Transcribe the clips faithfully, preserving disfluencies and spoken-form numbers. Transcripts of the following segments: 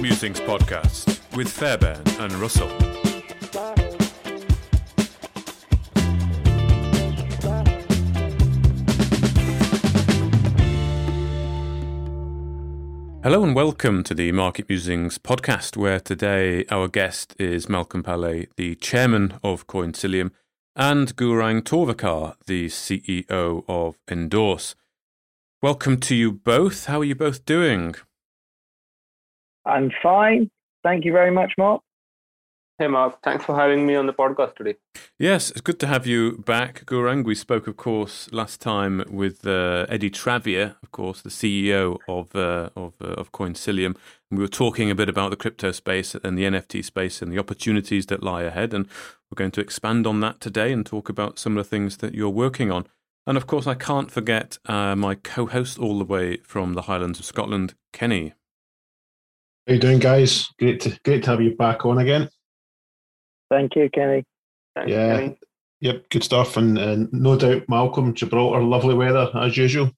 Musings podcast with Fairbairn and Russell. Hello and welcome to the Market Musings podcast, where today our guest is Malcolm Pallay, the chairman of Coincilium, and Gaurang Torvikar, the C E O of Endorse. Welcome to you both. How are you both doing? I'm fine. Thank you very much, Mark. Hey, Mark. Thanks for having me on the podcast today. Yes, it's good to have you back, Gaurang. We spoke, of course, last time with uh, Eddie Travier, of course, the C E O of uh, of, uh, of Coincilium. And we were talking a bit about the crypto space and the N F T space and the opportunities that lie ahead. And we're going to expand on that today and talk about some of the things that you're working on. And, of course, I can't forget uh, my co-host all the way from the Highlands of Scotland, Kenny. How you doing, guys? Great to great to have you back on again. Thank you, Kenny. Thanks, yeah, Kenny. Yep, good stuff, and, and no doubt, Malcolm, Gibraltar, lovely weather as usual.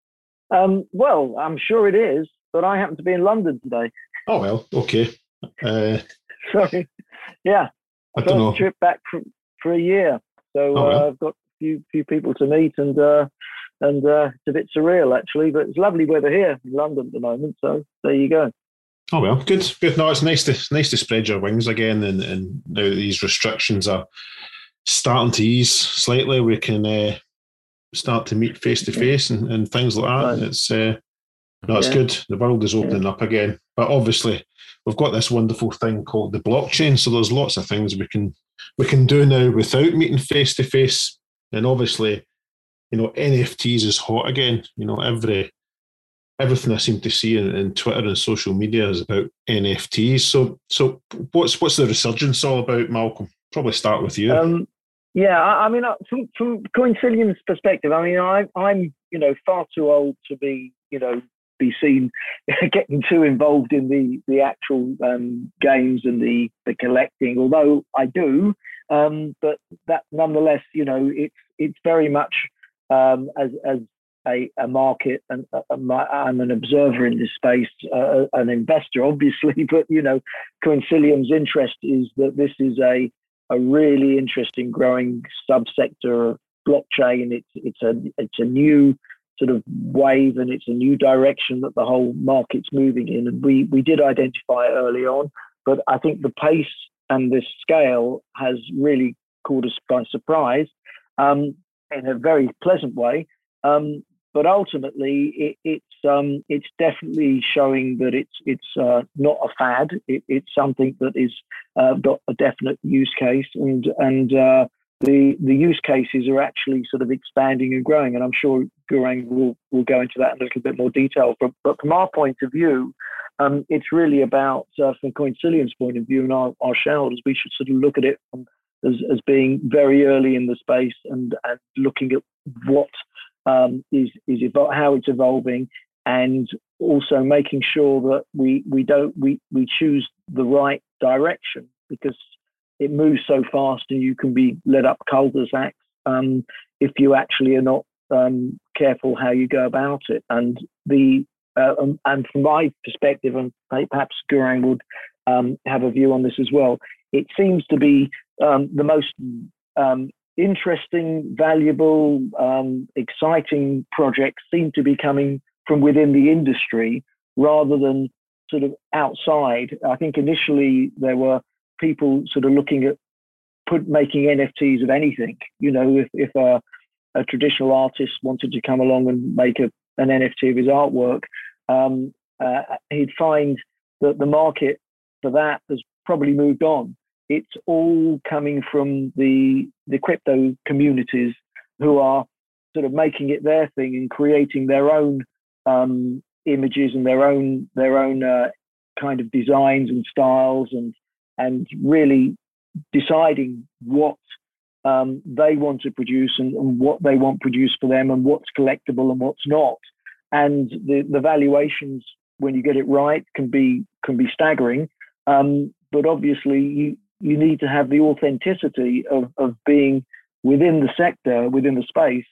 Um, well, I'm sure it is, but I happen to be in London today. Oh well, okay. Uh, Sorry. Yeah, I first don't know. trip back for, for a year, so Oh, well. uh, I've got a few few people to meet, and uh, and uh, it's a bit surreal actually, but it's lovely weather here in London at the moment. So there you go. Oh well, good, good. No, it's nice to it's nice to spread your wings again, and, and now that these restrictions are starting to ease slightly, we can uh, start to meet face to face and and things like that. Right. It's uh, no, it's Yeah. good. The world is opening Yeah. up again, but obviously we've got this wonderful thing called the blockchain. So there's lots of things we can we can do now without meeting face to face, and obviously, you know, N F Ts is hot again. You know, every everything I seem to see in, in Twitter and social media is about N F Ts. So, so what's what's the resurgence all about, Malcolm? Probably start with you. Um, yeah, I, I mean, uh, from from Coincilium's perspective, I mean, I, I'm you know far too old to be you know be seen getting too involved in the the actual um, games and the the collecting. Although I do, um, but that nonetheless, you know, it's it's very much um, as as A, a market, and uh, I'm an observer in this space, uh, an investor, obviously. But you know, Coincilium's interest is that this is a a really interesting, growing subsector of blockchain. It's it's a it's a new sort of wave, and it's a new direction that the whole market's moving in. And we we did identify it early on, but I think the pace and the scale has really caught us by surprise, um, in a very pleasant way. Um, But ultimately, it, it's um, it's definitely showing that it's it's uh, not a fad. It, it's something that is uh, got a definite use case, and and uh, the the use cases are actually sort of expanding and growing. And I'm sure Gaurang will will go into that in a little bit more detail. But but from our point of view, um, it's really about uh, from Coincilium's point of view and our, our shareholders, we should sort of look at it from, as as being very early in the space, and and looking at what. Um, is is about how it's evolving, and also making sure that we we don't we we choose the right direction, because it moves so fast and you can be led up cul-de-sacs um, if you actually are not um, careful how you go about it. And the uh, um, and from my perspective, and perhaps Gaurang would um, have a view on this as well, it seems to be um, the most um, interesting, valuable, um, exciting projects seem to be coming from within the industry rather than sort of outside. I think initially there were people sort of looking at put making N F Ts of anything. You know, if, if a, a traditional artist wanted to come along and make a, an N F T of his artwork, um, uh, he'd find that the market for that has probably moved on. It's all coming from the the crypto communities who are sort of making it their thing and creating their own um, images and their own their own uh, kind of designs and styles, and and really deciding what um, they want to produce, and, and what they want produced for them, and what's collectible and what's not. And the the valuations, when you get it right, can be can be staggering. Um, but obviously you. You need to have the authenticity of, of being within the sector, within the space,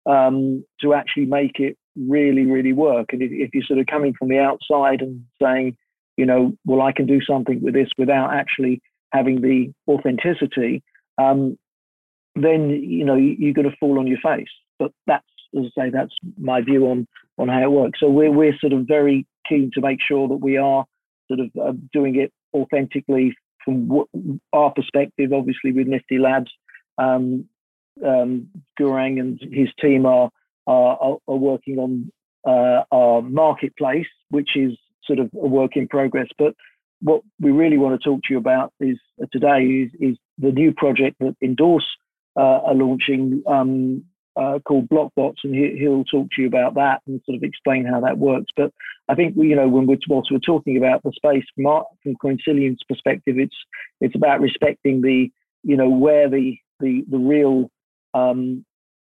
um, to actually make it really, really work. And if, if you're sort of coming from the outside and saying, you know, well, I can do something with this without actually having the authenticity, um, then, you know, you're going to fall on your face. But that's, as I say, that's my view on, on how it works. So we're, we're sort of very keen to make sure that we are sort of uh, doing it authentically from w- our perspective. Obviously with Nifty Labs, um, um, Gaurang and his team are, are, are working on uh, our marketplace, which is sort of a work in progress. But what we really want to talk to you about is uh, today is, is the new project that Endorse uh, are launching, um, uh, called BlockBots, and he, he'll talk to you about that and sort of explain how that works. But I think, you know, when we're, whilst we're talking about the space from, our, from Coincilium's perspective, it's it's about respecting the, you know, where the the the real um,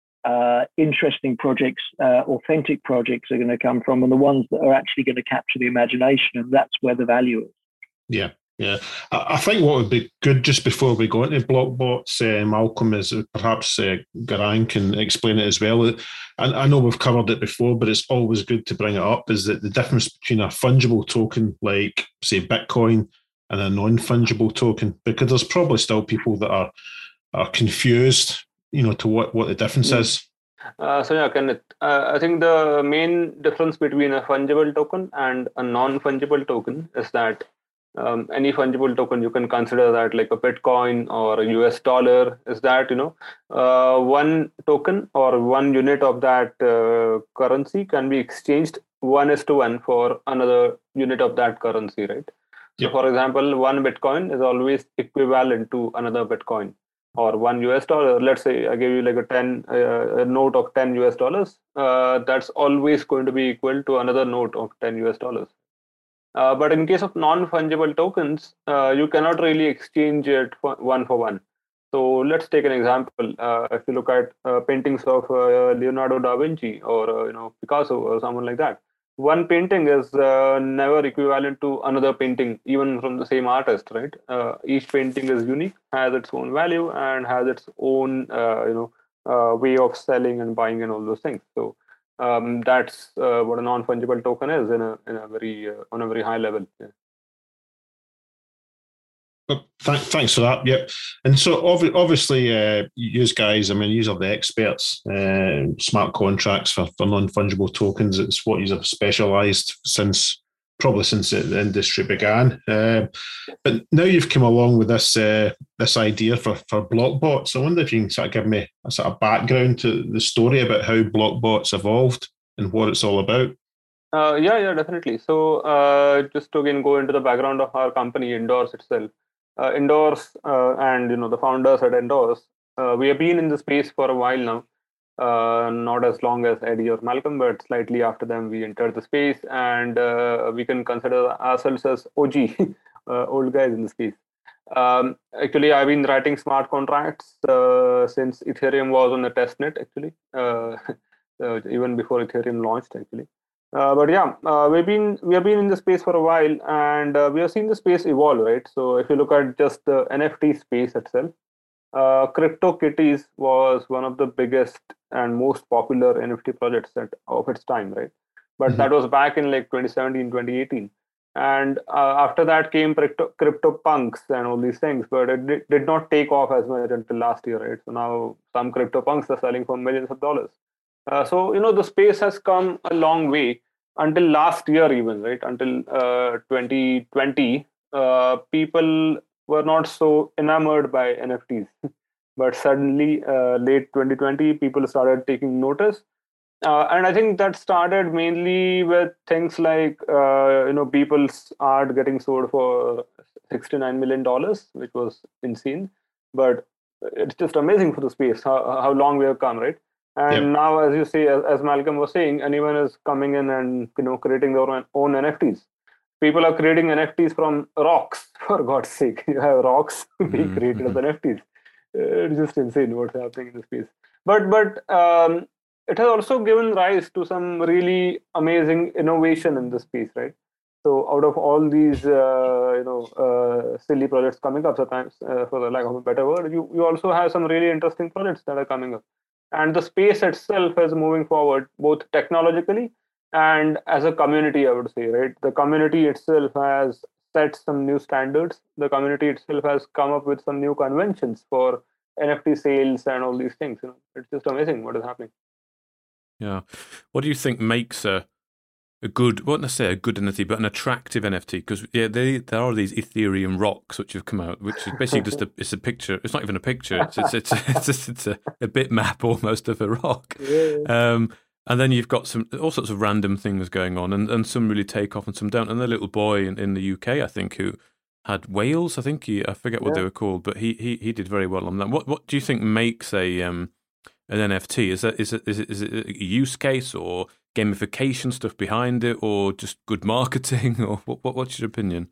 uh, interesting projects, uh, authentic projects are going to come from, and the ones that are actually going to capture the imagination, and that's where the value is. Yeah, yeah. I, I think what would be good just before we go into BlockBots, uh, Malcolm, is perhaps uh, Gaurang can explain it as well. And I know we've covered it before, but it's always good to bring it up, is that the difference between a fungible token like, say, Bitcoin and a non-fungible token, because there's probably still people that are are confused, you know, to what, what the difference mm. is. Uh, so yeah, Kenneth, uh, I think the main difference between a fungible token and a non-fungible token is that um, any fungible token, you can consider that like a Bitcoin or a U S dollar, is that, you know, uh, one token or one unit of that uh, currency can be exchanged one is to one for another unit of that currency, right? So, yep. For example, one Bitcoin is always equivalent to another Bitcoin. Or one U S dollar, let's say I give you like a ten uh, a note of ten U S dollars, uh, that's always going to be equal to another note of ten U S dollars. Uh, but in case of non-fungible tokens, uh, you cannot really exchange it for one for one. So let's take an example. Uh, if you look at uh, paintings of uh, Leonardo da Vinci or uh, you know Picasso or someone like that, one painting is uh, never equivalent to another painting, even from the same artist, right? Uh, each painting is unique, has its own value, and has its own, uh, you know, uh, way of selling and buying and all those things. So um, that's uh, what a non-fungible token is in a in a very uh, on a very high level. Yeah. Well, th- thanks for that. Yep. And so ov- obviously, uh, you guys, I mean, you are the experts. Uh, smart contracts for, for non-fungible tokens. It's what you have specialised since probably since the industry began. Uh, but now you've come along with this uh, this idea for for BlockBots. I wonder if you can sort of give me a sort of background to the story about how BlockBots evolved and what it's all about. Uh, yeah, yeah, definitely. So uh, just to again go into the background of our company, Endorse itself. Uh, Endorse uh, and you know the founders at Endorse, uh, we have been in the space for a while now. Uh, not as long as Eddie or Malcolm, but slightly after them, we entered the space, and uh, we can consider ourselves as O G, uh, old guys in the space. Um, actually, I've been writing smart contracts uh, since Ethereum was on the testnet. Actually, uh, uh, even before Ethereum launched, actually. Uh, but yeah, uh, we've been we have been in the space for a while, and uh, we have seen the space evolve, right? So if you look at just the N F T space itself, uh, CryptoKitties was one of the biggest and most popular N F T projects at, of its time, right? But mm-hmm. that was back in like twenty seventeen, twenty eighteen. And uh, after that came crypto, CryptoPunks and all these things, but it did, did not take off as much until last year, right? So now some CryptoPunks are selling for millions of dollars. Uh, so, you know, the space has come a long way until last year even, right? Until uh, twenty twenty, uh, people were not so enamored by N F Ts. But suddenly, uh, late twenty twenty, people started taking notice. Uh, and I think that started mainly with things like, uh, you know, people's art getting sold for sixty-nine million dollars, which was insane. But it's just amazing for the space, how, how long we have come, right? And yep. now, as you say, as, as Malcolm was saying, anyone is coming in and, you know, creating their own, own N F Ts. People are creating N F Ts from rocks, for God's sake. You have rocks being mm-hmm. created as N F Ts. It's just insane what's happening in the space. But, but um, it has also given rise to some really amazing innovation in the space, right? So out of all these, uh, you know, uh, silly projects coming up sometimes, uh, for the lack of a better word, you, you also have some really interesting projects that are coming up. And the space itself is moving forward, both technologically And as a community, I would say, right, the community itself has set some new standards. The community itself has come up with some new conventions for N F T sales and all these things. You know, it's just amazing what is happening. Yeah. What do you think makes a a good, not necessarily a good N F T, but an attractive N F T? Because yeah, they, there are these Ethereum rocks which have come out, which is basically just a, it's a picture. It's not even a picture. It's it's it's, it's, it's, it's a, a bitmap almost of a rock. Yeah. Um, and then you've got some all sorts of random things going on, and, and some really take off and some don't. And the little boy in, in the U K, I think, who had whales. I think he, I forget what yeah. they were called, but he, he he did very well on that. What what do you think makes a um an N F T? Is that is it is it, is it a use case or gamification stuff behind it, or just good marketing, or what, what what's your opinion?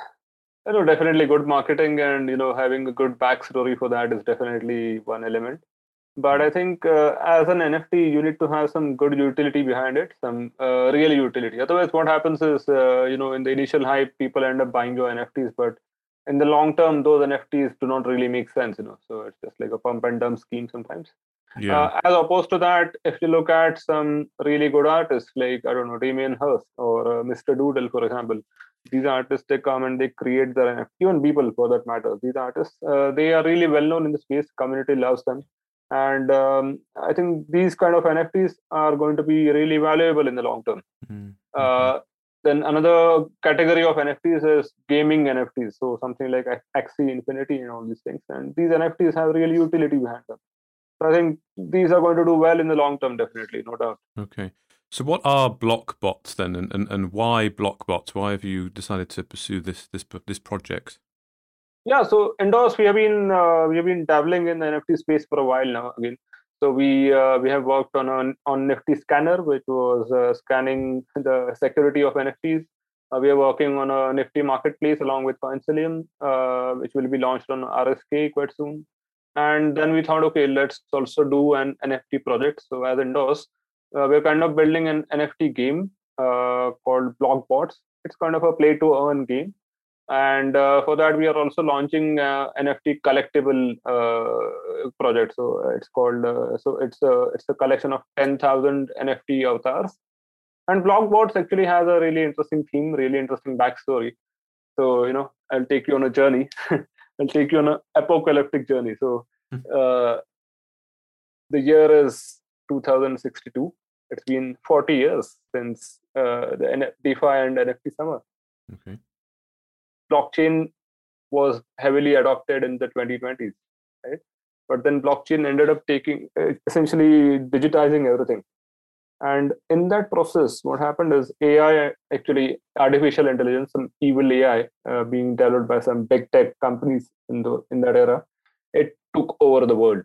I know definitely good marketing, and you know having a good backstory for that is definitely one element. But I think uh, as an N F T, you need to have some good utility behind it, some uh, real utility. Otherwise, what happens is, uh, you know, in the initial hype, people end up buying your N F Ts, but in the long term, those N F Ts do not really make sense, you know. So it's just like a pump and dump scheme sometimes. Yeah. Uh, as opposed to that, if you look at some really good artists like, I don't know, Damien Hirst or uh, Mister Doodle, for example, these artists, they come and they create their N F T, even people for that matter. These artists, uh, they are really well known in the space, community loves them. And um, I think these kind of N F Ts are going to be really valuable in the long term. Mm-hmm. Uh, then another category of N F Ts is gaming N F Ts. So something like Axie Infinity and all these things. And these N F Ts have real utility behind them. So I think these are going to do well in the long term, definitely, no doubt. Okay. So what are block bots then, and, and, and why block bots? Why have you decided to pursue this this this project? Yeah, so Endorse, we have been uh, we have been dabbling in the N F T space for a while now. Again, so we uh, we have worked on an on Nifty Scanner, which was uh, scanning the security of N F Ts. Uh, we are working on a Nifty Marketplace along with Coincilium, uh, which will be launched on R S K quite soon. And then we thought, okay, let's also do an N F T project. So as Endorse, uh, we're kind of building an N F T game uh, called Block Bots. It's kind of a play to earn game. And uh, for that, we are also launching uh, N F T collectible uh, project. So it's called. Uh, so it's a it's a collection of ten thousand N F T avatars. And Blockbots actually has a really interesting theme, really interesting backstory. So you know, I'll take you on a journey. I'll take you on an apocalyptic journey. So uh, the year is two thousand sixty-two. It's been forty years since uh, the DeFi and N F T summer. Okay. Blockchain was heavily adopted in the twenty twenties, right? But then blockchain ended up taking, uh, essentially digitizing everything. And in that process, what happened is A I, actually artificial intelligence, some evil A I uh, being developed by some big tech companies in the in that era, it took over the world.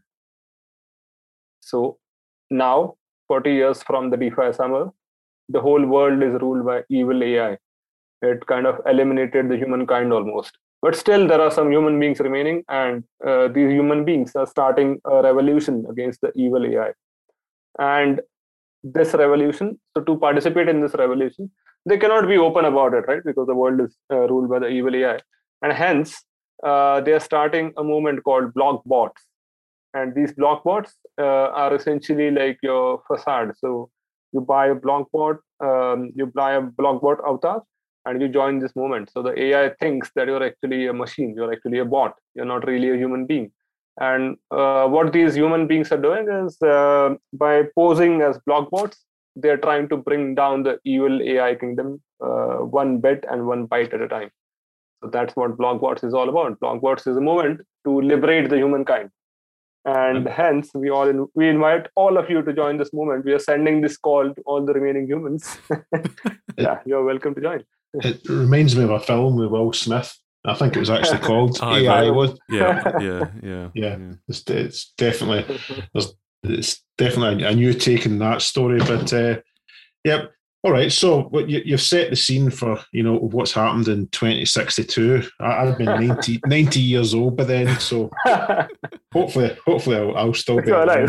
So now, forty years from the DeFi summer, the whole world is ruled by evil A I. It kind of eliminated the humankind almost. But still, there are some human beings remaining, and uh, these human beings are starting a revolution against the evil A I. And this revolution, so to participate in this revolution, they cannot be open about it, right? Because the world is uh, ruled by the evil A I. And hence, uh, they are starting a movement called block bots. And these block bots uh, are essentially like your facade. So you buy a block bot, um, you buy a block bot avatar, and you join this movement. So the A I thinks that you're actually a machine, you're actually a bot, you're not really a human being. And uh, what these human beings are doing is uh, by posing as block bots, they're trying to bring down the evil A I kingdom uh, one bit and one byte at a time. So that's what block bots is all about. Block bots is a movement to liberate the humankind. And mm-hmm. hence, we all in, we invite all of you to join this movement. We are sending this call to all the remaining humans. Yeah, you're welcome to join. It reminds me of a film with Will Smith. I think it was actually called oh, A I. Was yeah, yeah, yeah, yeah. It's, it's definitely there's it's definitely a new take in that story. But uh, yeah, all right. So what you, you've set the scene for you know what's happened in twenty sixty-two. I, I've been ninety, ninety years old by then, so hopefully, hopefully I'll, I'll still be alive.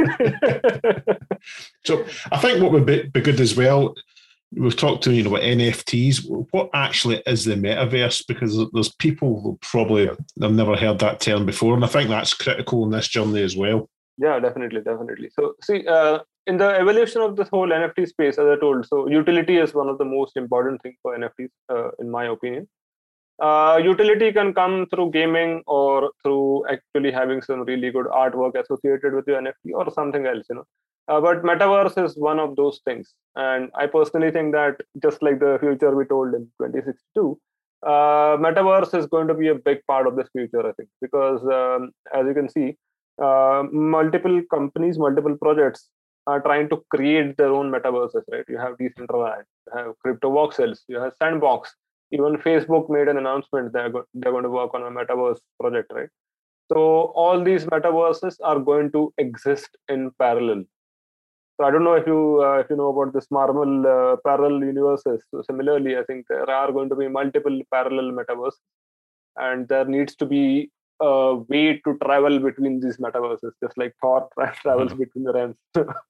So I think what would be, be good as well. We've talked to you know about N F Ts. What actually is the metaverse? Because there's people who probably have never heard that term before, and I think that's critical in this journey as well. Yeah, definitely, definitely. So, see, uh, in the evolution of this whole N F T space, as I told, so utility is one of the most important things for N F Ts, uh, in my opinion. Uh, utility can come through gaming or through actually having some really good artwork associated with your N F T or something else, you know. Uh, but metaverse is one of those things, and I personally think that just like the future we told in twenty sixty-two, uh, metaverse is going to be a big part of this future, I think, because um, as you can see, uh, multiple companies, multiple projects are trying to create their own metaverses, right? You have Decentraland, you have Crypto Voxels, you have Sandbox. Even Facebook made an announcement they're, go- they're going to work on a metaverse project, right? So all these metaverses are going to exist in parallel. So I don't know if you uh, if you know about this Marvel uh, parallel universes. So similarly, I think there are going to be multiple parallel metaverses, and there needs to be a way to travel between these metaverses, just like Thor tra- travels Oh. between the realms.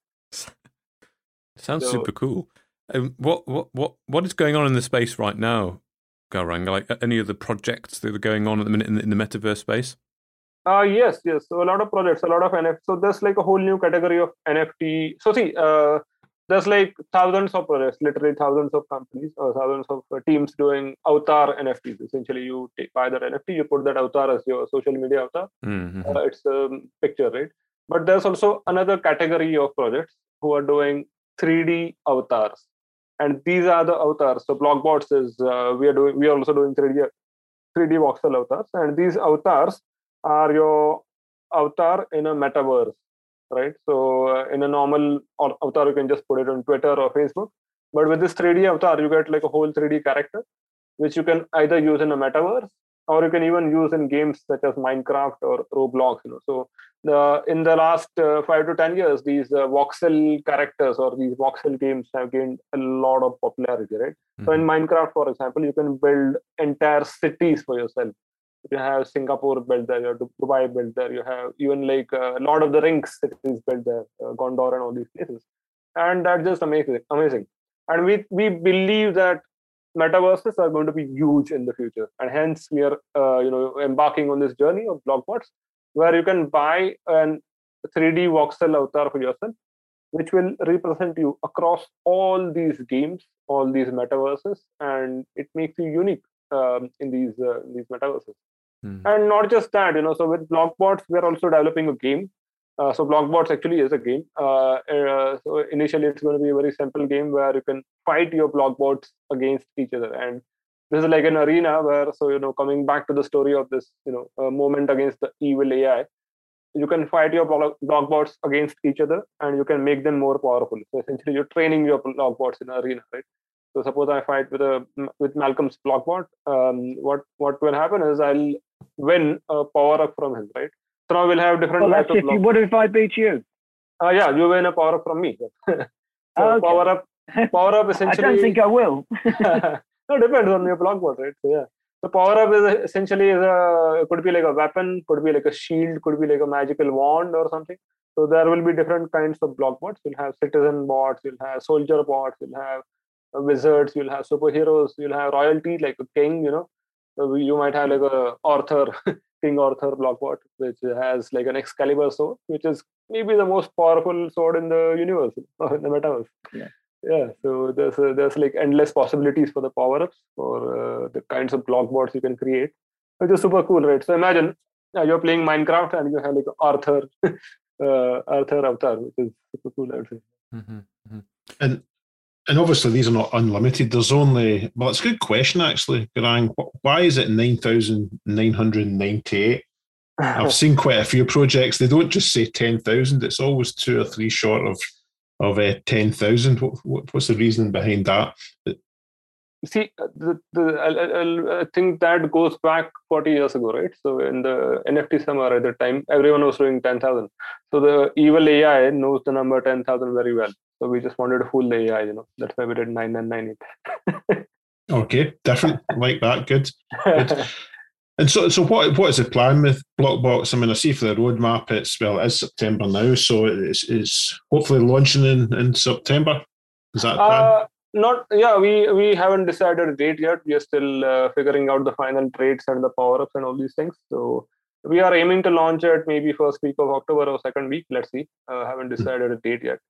Sounds So- super cool. Um, what what what what is going on in the space right now, Gaurang? Like uh, any of the projects that are going on at the minute in the, in the metaverse space? Uh, yes, yes. So a lot of projects, a lot of N F T. So there's like a whole new category of N F T. So see, uh, there's like thousands of projects, literally thousands of companies or thousands of uh, teams doing avatar N F Ts. Essentially, you take, buy that N F T, you put that avatar as your social media avatar. Mm-hmm. Uh, it's a picture, right? But there's also another category of projects who are doing three D avatars, and these are the avatars. So Blockbots is uh, we are doing we are also doing three D three D voxel avatars, and these avatars are your avatar in a metaverse, right? So uh, in a normal avatar, you can just put it on Twitter or Facebook, but with this three D avatar, you get like a whole three D character, which you can either use in a metaverse or you can even use in games such as Minecraft or Roblox. You know, so the in the last uh, five to ten years, these uh, voxel characters or these voxel games have gained a lot of popularity, right? Mm-hmm. So in Minecraft, for example, you can build entire cities for yourself. You have Singapore built there, you have Dubai built there, you have even like uh, Lord of the Rings cities built there, uh, Gondor and all these places, and that's just amazing, amazing. And we we believe that metaverses are going to be huge in the future, and hence we are uh, you know embarking on this journey of Blockbots, where you can buy an three D voxel avatar for yourself, which will represent you across all these games, all these metaverses, and it makes you unique um, in these uh, these metaverses. Mm. And not just that, you know. So with Blockbots, we are also developing a game. Uh, so Blockbots actually is a game. Uh, uh, so initially, it's going to be a very simple game where you can fight your Blockbots against each other, and this is like an arena where, so you know, coming back to the story of this, you know, uh, moment against the evil A I. You can fight your Blockbots against each other, and you can make them more powerful. So essentially, you're training your Blockbots in an arena, right? So suppose I fight with a with Malcolm's Blockbot. Um, what what will happen is I'll win a power up from him, right? So now we'll have different Well, types that's of if you, what if I beat you? Uh, yeah, you win a power up from me. so Okay. power up, power up essentially. I don't think I will. No, depends on your Blockbot, right? So yeah. The power up is essentially is a could be like a weapon, could be like a shield, could be like a magical wand or something. So there will be different kinds of Blockbots. You'll have citizen bots, you'll have soldier bots, you'll have uh, wizards, you'll have superheroes, you'll have royalty like a king. You know, so you might have like a Arthur, King Arthur Blockbot, which has like an Excalibur sword, which is maybe the most powerful sword in the universe or in the metaverse. Yeah. Yeah, so there's uh, there's like endless possibilities for the power-ups, for uh, the kinds of Blockbots you can create, which is super cool, right? So imagine uh, you're playing Minecraft and you have like Arthur, uh, Arthur avatar, which is super cool, I would say. Mm-hmm. Mm-hmm. And and obviously these are not unlimited. There's only well, it's a good question actually, Gaurang. Why is it nine thousand nine hundred ninety-eight? I've seen quite a few projects. They don't just say ten thousand. It's always two or three short of. Of uh, ten thousand. What, what, what's the reasoning behind that? See, the, the, I, I, I think that goes back forty years ago, right? So in the N F T summer at the time, everyone was doing ten thousand. So the evil A I knows the number ten thousand very well. So we just wanted to fool the A I, you know. That's why we did nine nine nine eight. Okay, different. Like that. Good. Good. And so, so what? What is the plan with Blockbots? I mean, I see for the roadmap, it's well, it is September now, so it's, it's hopefully launching in, in September. Is that the plan? Uh, not, yeah. We we haven't decided a date yet. We are still uh, figuring out the final traits and the power ups and all these things. So we are aiming to launch it maybe first week of October or second week. Let's see. Uh, haven't decided a date yet.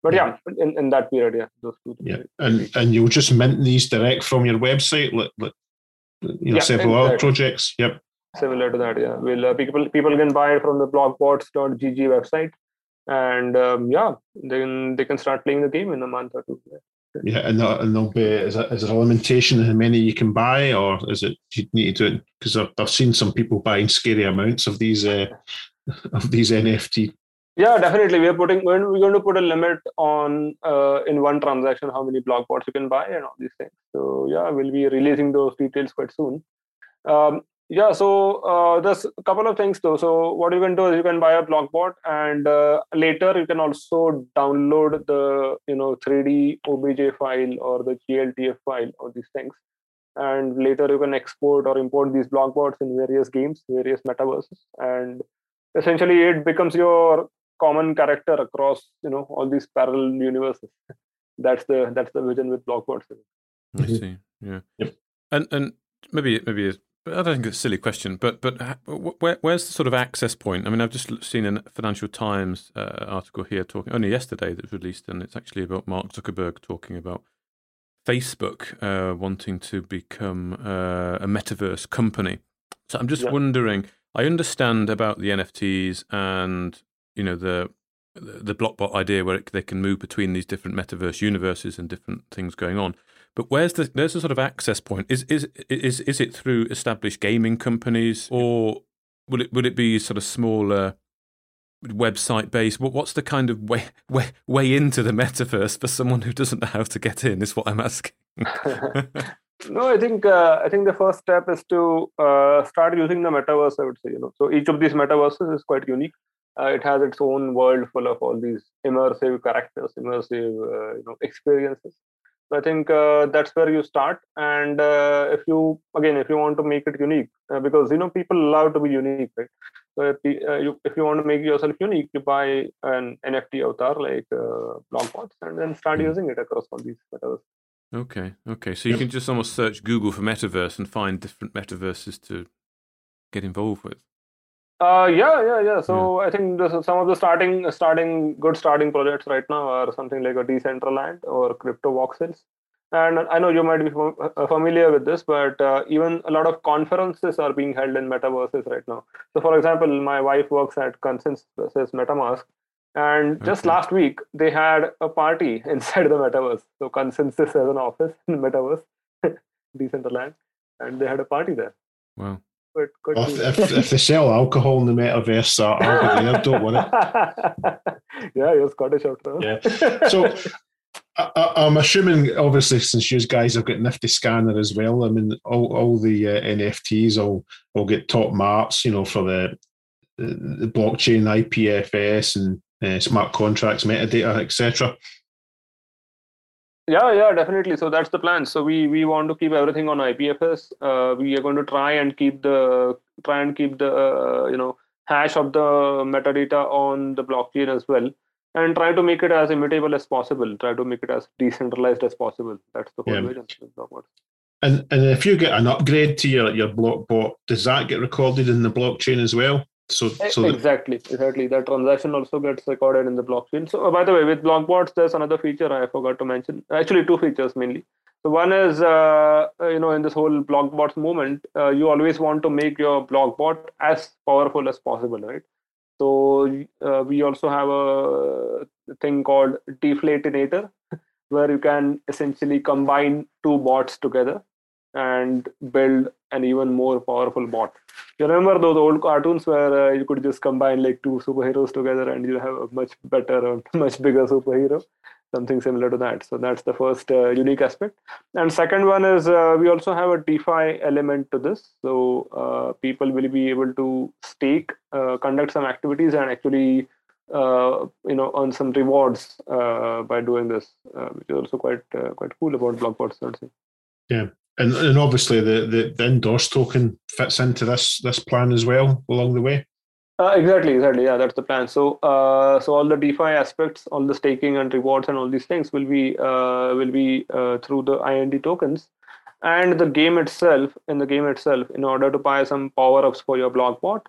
But yeah, yeah in, in that period, yeah, those two. Yeah, and and you'll just mint these direct from your website, like, like you know, yeah, several exactly. other projects. Yep. Similar to that, yeah. We'll uh, people people can buy it from the blockbots dot g g website, and um, yeah, then they can start playing the game in a month or two. Yeah, yeah and there, and there'll be is, it, is there a limitation on how many you can buy, or is it you need to do it? Because I've, I've seen some people buying scary amounts of these uh, of these N F T. Yeah, definitely. We are putting we're going to put a limit on uh, in one transaction how many blockbots you can buy and all these things. So yeah, we'll be releasing those details quite soon. Um, yeah, so uh, there's a couple of things though. So what you can do is you can buy a blockbot, and uh, later you can also download the you know three D O B J file or the G L T F file or these things, and later you can export or import these blockbots in various games, various metaverses, and essentially it becomes your common character across you know all these parallel universes. That's the that's the vision with blockbots. I see. Yeah. Yep. And and maybe maybe I don't think it's a silly question, but but where, where's the sort of access point? I mean, I've just seen a Financial Times uh, article here talking only yesterday that was released, and it's actually about Mark Zuckerberg talking about Facebook uh, wanting to become uh, a metaverse company. So I'm just yeah. wondering. I understand about the N F Ts and you know the the blockbot idea where it, they can move between these different metaverse universes and different things going on. But where's the there's the sort of access point? Is is is is it through established gaming companies, or would it would it be sort of smaller website based? What what's the kind of way way way into the metaverse for someone who doesn't know how to get in? Is what I'm asking. No, I think uh, I think the first step is to uh, start using the metaverse. I would say, you know, so each of these metaverses is quite unique. Uh, it has its own world full of all these immersive characters, immersive uh, you know experiences. So I think uh, that's where you start. And uh, if you again, if you want to make it unique, uh, because you know people love to be unique, right? So if, uh, you, if you want to make yourself unique, you buy an N F T avatar like uh, blockbots, and then start mm-hmm. using it across all these metaverses. Okay, okay. So you can just almost search Google for metaverse and find different metaverses to get involved with. Uh, yeah, yeah, yeah. So yeah. I think this is some of the starting, starting good starting projects right now are something like a Decentraland or Crypto Voxels. And I know you might be familiar with this, but uh, even a lot of conferences are being held in metaverses right now. So, for example, my wife works at Consensus MetaMask. And just okay. last week, they had a party inside the metaverse. So Consensus has an office in the metaverse, Decentraland, and they had a party there. Wow. But well, if, if they sell alcohol in the metaverse, uh, I'll be there, don't worry. Yeah, you're Scottish after all. Yeah. So I, I'm assuming, obviously, since you guys have got Nifty Scanner as well, I mean, all, all the uh, N F Ts will, will get top marks, you know, for the, the, the blockchain, I P F S and Uh, smart contracts, metadata, et cetera. Yeah, yeah, definitely. So that's the plan. So we we want to keep everything on I P F S. Uh, we are going to try and keep the try and keep the uh, you know hash of the metadata on the blockchain as well, and try to make it as immutable as possible. Try to make it as decentralized as possible. That's the whole vision. Yeah. And and if you get an upgrade to your your blockbot, does that get recorded in the blockchain as well? So, so exactly, that, exactly. That transaction also gets recorded in the blockchain. So, oh, by the way, with blockbots, there's another feature I forgot to mention. Actually, two features mainly. So, one is, uh, you know, in this whole blockbots movement, uh, you always want to make your blockbot as powerful as possible, right? So, uh, we also have a thing called Deflatinator, where you can essentially combine two bots together and build an even more powerful bot. You remember those old cartoons where uh, you could just combine like two superheroes together and you have a much better or much bigger superhero, something similar to that. So that's the first uh, unique aspect. And second one is uh, we also have a DeFi element to this. So uh, people will be able to stake, uh, conduct some activities and actually uh, you know earn some rewards uh, by doing this, uh, which is also quite uh, quite cool about blockbots, I'd say. Yeah. And and obviously the, the, the Endorse token fits into this this plan as well along the way. Uh, exactly, exactly. Yeah, that's the plan. So uh, so all the DeFi aspects, all the staking and rewards and all these things will be uh, will be uh, through the I N D tokens, and the game itself. In the game itself, in order to buy some power ups for your blockbot,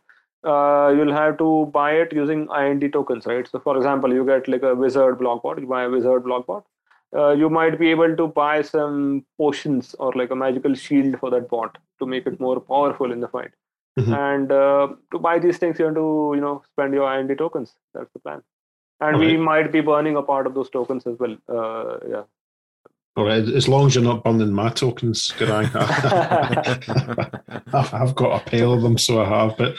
uh, you'll have to buy it using I N D tokens, right? So for example, you get like a wizard block bot, you buy a wizard block bot. Uh, you might be able to buy some potions or like a magical shield for that bot to make it more powerful in the fight. Mm-hmm. And uh, to buy these things, you have to, you know, spend your I N D tokens. That's the plan. And All we right. might be burning a part of those tokens as well. Uh, yeah. All right. As long as you're not burning my tokens, Gaurang. I've, I've got a pile of them, so I have. But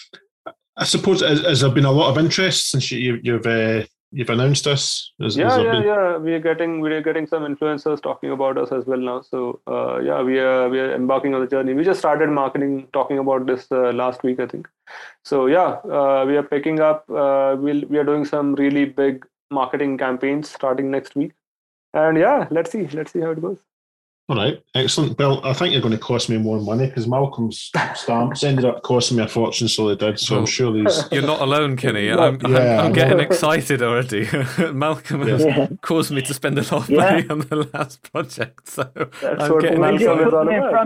I suppose has, has there been a lot of interest since you, you've uh, you've announced this? Has, yeah, has yeah, been... yeah. We are getting we are getting some influencers talking about us as well now. So uh, yeah, we are we are embarking on the journey. We just started marketing, talking about this uh, last week, I think. So yeah, uh, we are picking up. Uh, we'll we are doing some really big marketing campaigns starting next week. And yeah, let's see, let's see how it goes. All right, excellent. Well, I think you're going to cost me more money because Malcolm's stamps ended up costing me a fortune, so they did. So well, I'm sure these. You're not alone, Kenny. I'm, yeah, I'm, I'm getting excited already. Malcolm has yeah. caused me to spend a lot of money yeah. on the last project, so that's I'm what getting Malcolm is all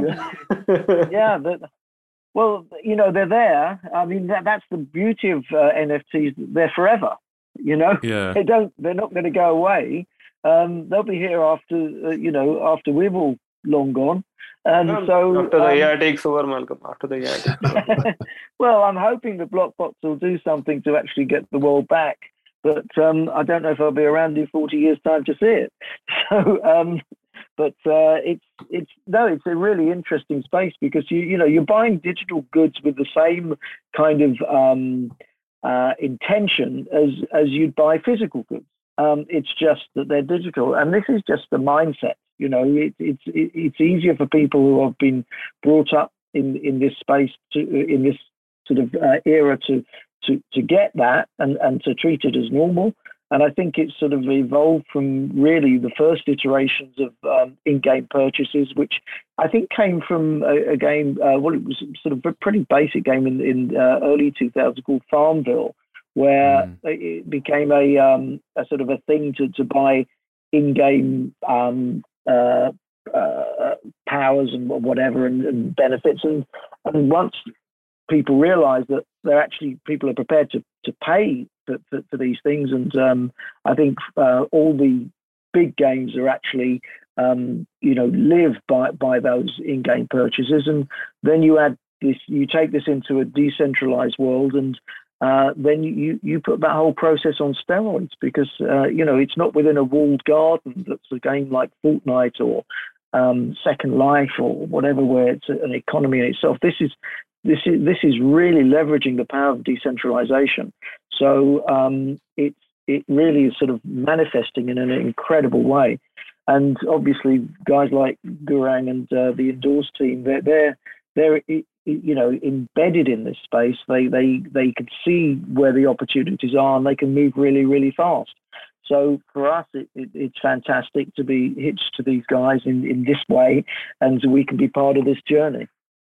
about. Yeah, but, well, you know, they're there. I mean, that, that's the beauty of uh, N F Ts. They're forever. You know, yeah. they don't. They're not going to go away. Um, they'll be here after, uh, you know, after we've all long gone. And well, so after the um, A I takes over, Malcolm. After the A I takes over. Well, I'm hoping the blockbots will do something to actually get the world back. But um, I don't know if I'll be around in forty years' time to see it. So, um, but uh, it's it's no, it's a really interesting space because you you know you're buying digital goods with the same kind of um, uh, intention as as you'd buy physical goods. Um, it's just that they're digital, and this is just the mindset. You know, it, it's it, it's easier for people who have been brought up in, in this space, to, in this sort of uh, era, to to to get that and, and to treat it as normal. And I think it's sort of evolved from really the first iterations of um, in-game purchases, which I think came from a, a game. Uh, well, it was sort of a pretty basic game in in uh, early two thousands called Farmville, where mm. it became a, um, a sort of a thing to, to buy in-game um, uh, uh, powers and whatever and, and benefits. And, and once people realize that they're actually, people are prepared to, to pay for, for, for these things. And um, I think uh, all the big games are actually, um, you know, live by, by those in-game purchases. And then you add this, you take this into a decentralized world, and Uh, then you, you put that whole process on steroids because, uh, you know, it's not within a walled garden that's a game like Fortnite or um, Second Life or whatever, where it's an economy in itself. This is this is this is really leveraging the power of decentralization. So um, it's it really is sort of manifesting in an incredible way. And obviously, guys like Gaurang and uh, the Endorse team, they're they're they're you know, embedded in this space. They they they can see where the opportunities are, and they can move really, really fast. So for us, it, it, it's fantastic to be hitched to these guys in, in this way, and we can be part of this journey.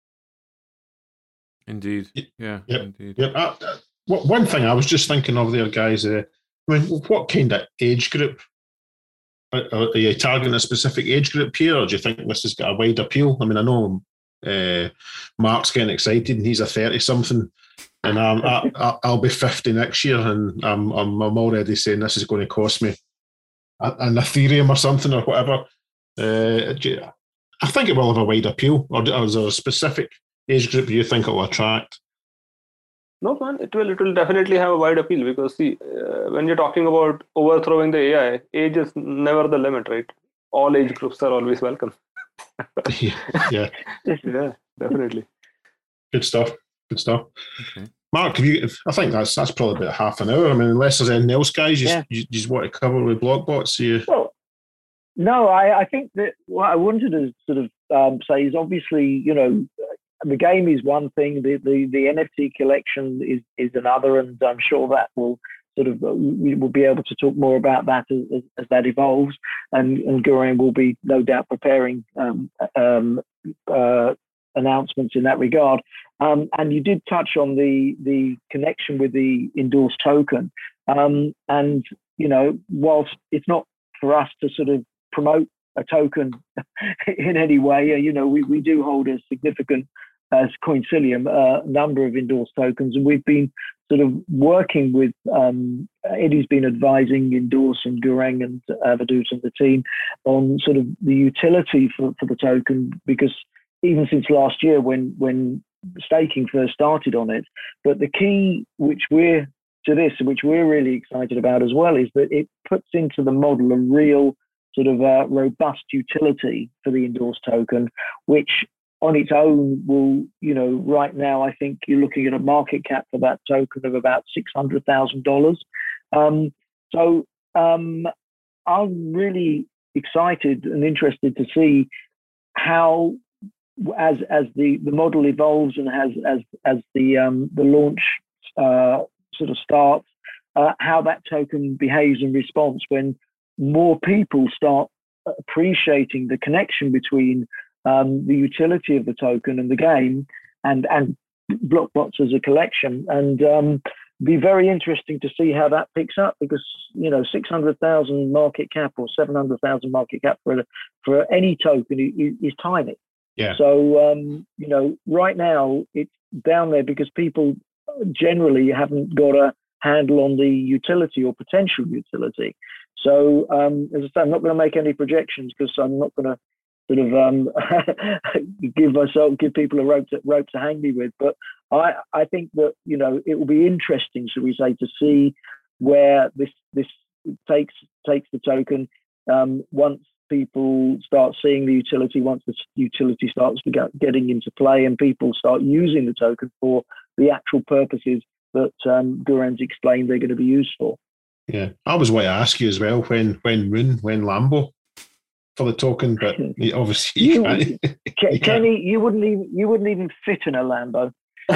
Indeed, yeah, yep. indeed. Yep. Uh, uh, one thing I was just thinking of there, guys. Uh, I mean, what kind of age group are, are you targeting? A specific age group here, or do you think this has got a wide appeal? I mean, I know. Uh, Mark's getting excited, and he's a thirty-something, and um, I, I'll be fifty next year, and I'm, I'm I'm already saying this is going to cost me an Ethereum or something or whatever. Uh, I think it will have a wide appeal. Or is there a specific age group you think it will attract? No, man, it will it will definitely have a wide appeal because see, uh, when you're talking about overthrowing the A I, age is never the limit, right? All age groups are always welcome. yeah, yeah, yeah, definitely. Good stuff. Good stuff. Okay. Mark, have you? I think that's that's probably about half an hour. I mean, unless there's anything else, guys, you, yeah. you, you just want to cover with Blockbots? You... Well, no, I, I think that what I wanted to sort of um, say is obviously, you know, the game is one thing, the the, the N F T collection is is another, and I'm sure that will. Sort of, we will be able to talk more about that as, as that evolves, and, and Gaurang will be no doubt preparing um, um, uh, announcements in that regard. Um, and you did touch on the the connection with the Endorse token, um, and you know, whilst it's not for us to sort of promote a token in any way, you know, we, we do hold a significant as Coincilium, a number of endorsed tokens, and we've been sort of working with um, Eddie's been advising Endorse and Goereng and Avadoot and the team on sort of the utility for, for the token, because even since last year when when staking first started on it, but the key which we're to this, which we're really excited about as well, is that it puts into the model a real sort of uh, robust utility for the Endorse token, which on its own will, you know, right now, I think you're looking at a market cap for that token of about six hundred thousand dollars. Um, so um, I'm really excited and interested to see how, as as the, the model evolves and as as as the um, the launch uh, sort of starts, uh, how that token behaves in response when more people start appreciating the connection between Um, the utility of the token and the game and and BlockBots as a collection, and um, be very interesting to see how that picks up, because you know six hundred thousand market cap or seven hundred thousand market cap for for any token is, is tiny. Yeah. So um, you know right now it's down there because people generally haven't got a handle on the utility or potential utility. So um, as I say, I'm not going to make any projections because I'm not going to sort of um, give myself, give people a rope to, rope to hang me with. But I, I think that, you know, it will be interesting, shall we say, to see where this this takes takes the token um, once people start seeing the utility, once the utility starts to get, getting into play and people start using the token for the actual purposes that um, Goereng's explained they're going to be used for. Yeah, I was want to ask you as well, when when Moon, when Lambo for the token, but obviously you, you can't. You Kenny, can't. you wouldn't even you wouldn't even fit in a Lambo.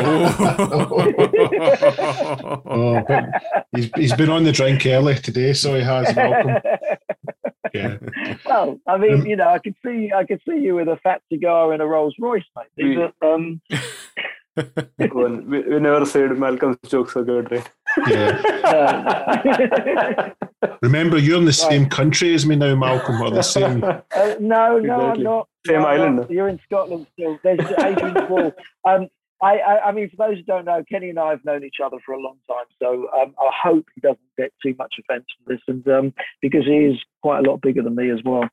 oh, but he's he's been on the drink early today, so he has. Welcome. Yeah. Well, I mean, um, you know, I could see I could see you with a fat cigar in a Rolls Royce, mate. We, it, um... well, we, we never said Malcolm's jokes are good, right? Yeah. Remember, you're in the same country as me now, Malcolm. Or the same? Uh, no, no, exactly. I'm not. Same no, island. Not. You're in Scotland still. There's Adrian's Wall. Um, I, I, I mean, for those who don't know, Kenny and I have known each other for a long time, so um, I hope he doesn't get too much offence from this, and um, because he is quite a lot bigger than me as well.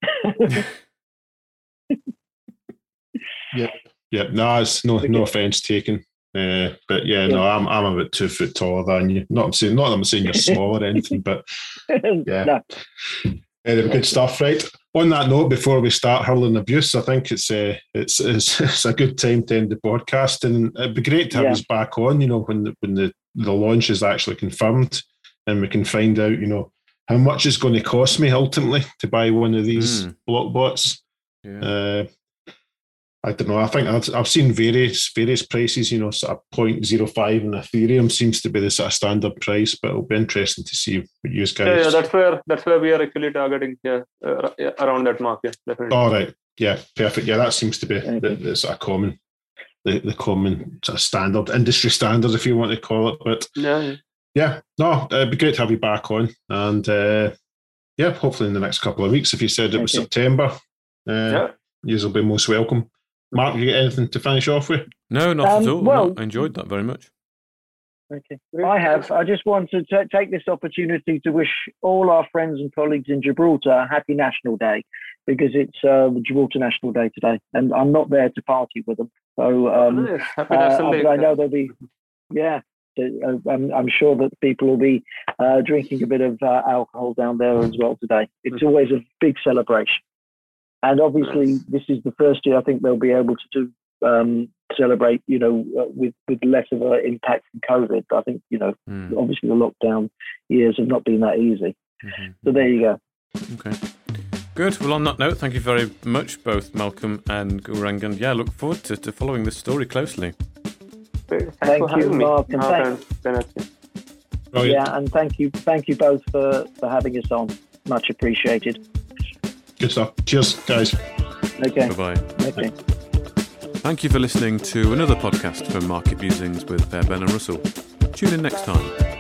Yep. Yeah, no, it's no okay. no offence taken. Uh, but yeah, yeah, no, I'm I'm about two foot taller than you. Not I'm saying not that I'm saying you're small or anything, but yeah. No. Anyway, good stuff, right? On that note, before we start hurling abuse, I think it's uh, it's, it's it's a good time to end the podcast, and it'd be great to have yeah. us back on. You know, when the, when the, the launch is actually confirmed, and we can find out, you know, how much it's going to cost me ultimately to buy one of these mm. BlockBots. Yeah. Uh, I don't know. I think I've, I've seen various various prices. You know, sort of zero point zero five and Ethereum seems to be the sort of standard price, but it'll be interesting to see what you guys. Yeah, yeah, that's where that's where we are actually targeting. Yeah, uh, yeah around that mark. Yeah, definitely. All right. Yeah, perfect. Yeah, that seems to be the, the sort of common, the, the common sort of standard industry standard, if you want to call it. But yeah, yeah, yeah no, it'd be great to have you back on, and uh, yeah, hopefully in the next couple of weeks. If you said it was okay. September, uh, yeah, you will be most welcome. Mark, you get anything to finish off with? No, not um, at all. Well, no, I enjoyed that very much. Okay, I have. I just want to t- take this opportunity to wish all our friends and colleagues in Gibraltar a happy National Day, because it's uh, Gibraltar National Day today, and I'm not there to party with them. So um, nice. Happy National Day. I, I know there'll be, yeah, I'm, I'm sure that people will be uh, drinking a bit of uh, alcohol down there as well today. It's always a big celebration. And obviously, nice. This is the first year I think they'll be able to do, um, celebrate, you know, uh, with, with less of an impact from COVID. I think, you know, mm. obviously the lockdown years have not been that easy. Mm-hmm. So there you go. Okay. Good. Well, on that note, thank you very much, both Malcolm and Goereng. And yeah, look forward to, to following this story closely. Thank, thank you, Mark. And thank, oh, yeah. yeah, and thank you, thank you both for, for having us on. Much appreciated. Good stuff. Cheers, guys. Okay. Bye-bye. Okay. Thank you for listening to another podcast from Market Musings with Fairbairn and Russell. Tune in next time.